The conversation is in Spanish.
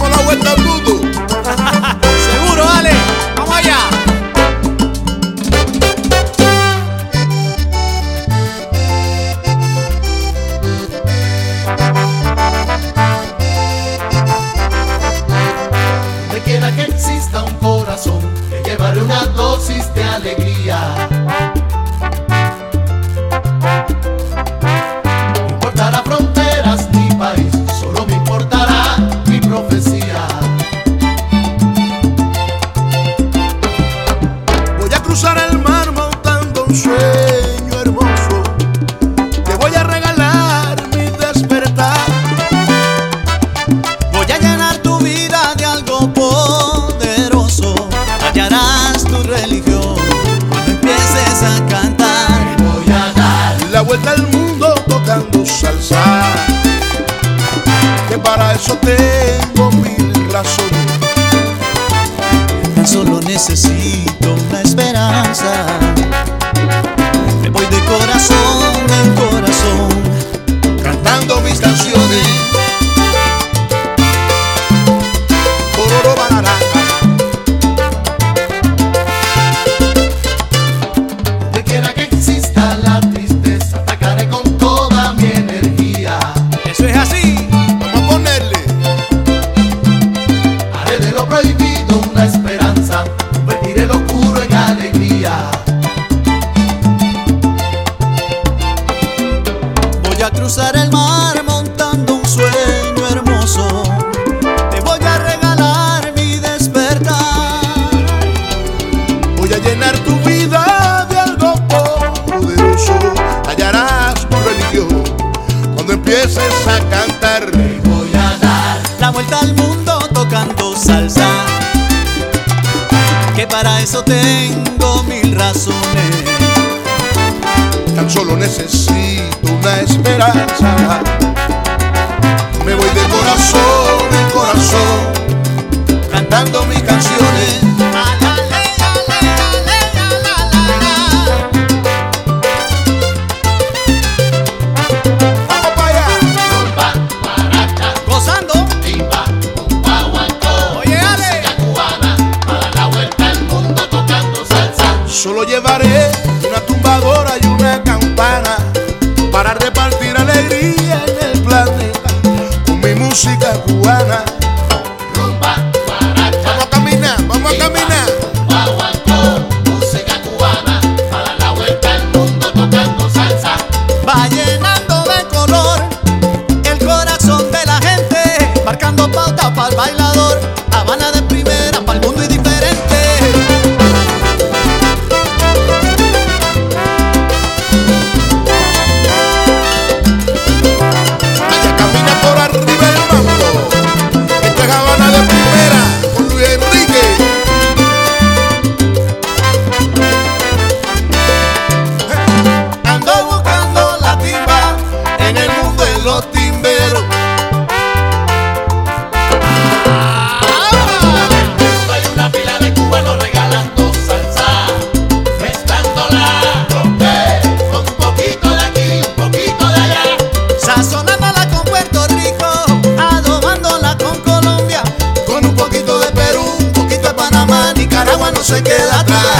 damos la vuelta al mundo. Seguro, dale, vamos allá. Donde quiera que exista un corazón, que llevaré una dosis de alegría. No importará fronteras ni país, solo me importará mi profecía. Voy a cruzar el mar montando un sueño hermoso. Te voy a regalar mi despertar. Voy a llenar tu vida de algo poderoso. Hallarás tu religión cuando empieces a cantar. Voy a dar La vuelta al mundo tocando salsa, que para eso tengo mil razones. Tan solo necesito una esperanza. Me voy de corazón en corazón, Cantando mis canciones. Bororo barará. donde quiera que exista la tristeza, atacaré con toda mi energía. Eso es así. Vamos a ponerle. Haré de lo prohibido una esperanza, convertiré lo oscuro en alegría. Voy a cruzar el mar montando un sueño hermoso. Te voy a regalar mi despertar. Voy a llenar tu vida de algo poderoso. Hallarás tu religión cuando empieces a cantar. Voy a dar La vuelta al mundo tocando salsa, que para eso tengo mil razones. Tan solo necesito una esperanza. Me voy de corazón en corazón, cantando mis canciones. Vamos para allá. rumba, guaracha, Gozando. timba, un guaguancó. Oye, Ale. Música cubana, para la vuelta al mundo tocando salsa. Solo llevaré una tumbadora y una campana para repartir alegría en el planeta con mi música cubana. Rumba, guaracha, Vamos a caminar, vamos a caminar. guaguancó. Música cubana, para la vuelta al mundo tocando salsa. Va llenando de color el corazón de la gente, marcando pauta para el bailador. Habana de primera para el mundo y diferente. Vaya, camina por arriba el mambo. Esta es Habana de primera con Luis Enrique. Ando buscando la timba en el mundo de los timberos. Hay una pila de cubanos regalando salsa, mezclándola, rompe, con un poquito de aquí, un poquito de allá. Sazonándola con Puerto Rico, adobándola con Colombia, con un poquito de Perú, un poquito de Panamá, Nicaragua no se queda atrás.